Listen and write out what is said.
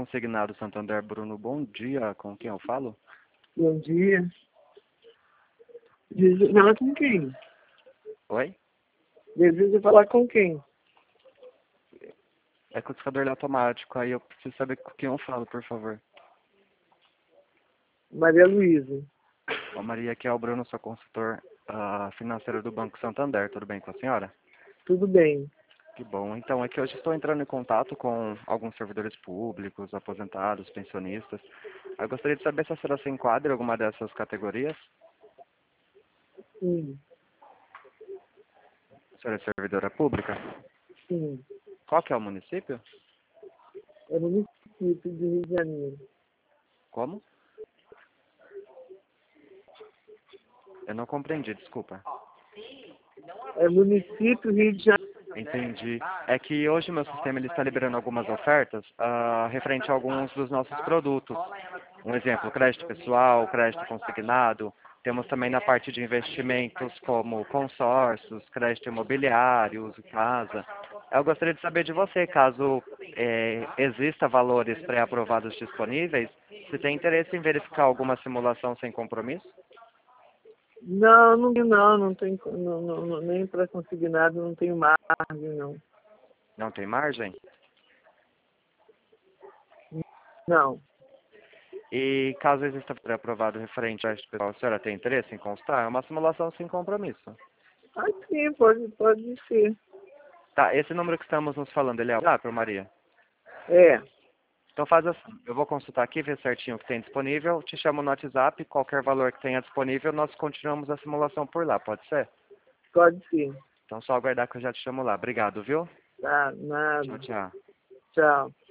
Consignado Santander, Bruno, bom dia. Com quem eu falo? Bom dia. Deseja falar com quem? Oi? Deseja falar com quem? É codificador automático, aí eu preciso saber com quem eu falo, por favor. Maria Luísa. Ô, Maria, aqui é o Bruno, sou consultor financeiro do Banco Santander. Tudo bem com a senhora? Tudo bem. Que bom. Então, é que hoje estou entrando em contato com alguns servidores públicos, aposentados, pensionistas. Eu gostaria de saber se a senhora se enquadra em alguma dessas categorias. Sim, A senhora é servidora pública? sim. Qual que é o município? É município de Rio de Janeiro. Como? Eu não compreendi, desculpa. É município Rio de Janeiro. Entendi. É que hoje o meu sistema ele está liberando algumas ofertas referente a alguns dos nossos produtos. Um exemplo, crédito pessoal, crédito consignado. Temos também na parte de investimentos como consórcios, crédito imobiliário, uso casa. Eu gostaria de saber de você, caso exista valores pré-aprovados disponíveis, se tem interesse em verificar alguma simulação sem compromisso? Não tem, nem para consignado não tenho margem, não. Não tem margem? Não. E caso exista pré-aprovado referente a este pessoal, a senhora tem interesse em constar? É uma simulação sem compromisso. Ah, sim, pode ser. Tá, esse número que estamos nos falando, ele é o WhatsApp, Maria? É, Então faz assim, eu vou consultar aqui, ver certinho o que tem disponível, te chamo no WhatsApp, qualquer valor que tenha disponível, nós continuamos a simulação por lá, pode ser? pode ser. Então só aguardar que eu já te chamo lá. Obrigado, viu? Tá, Tchau, nada. tchau. Tchau.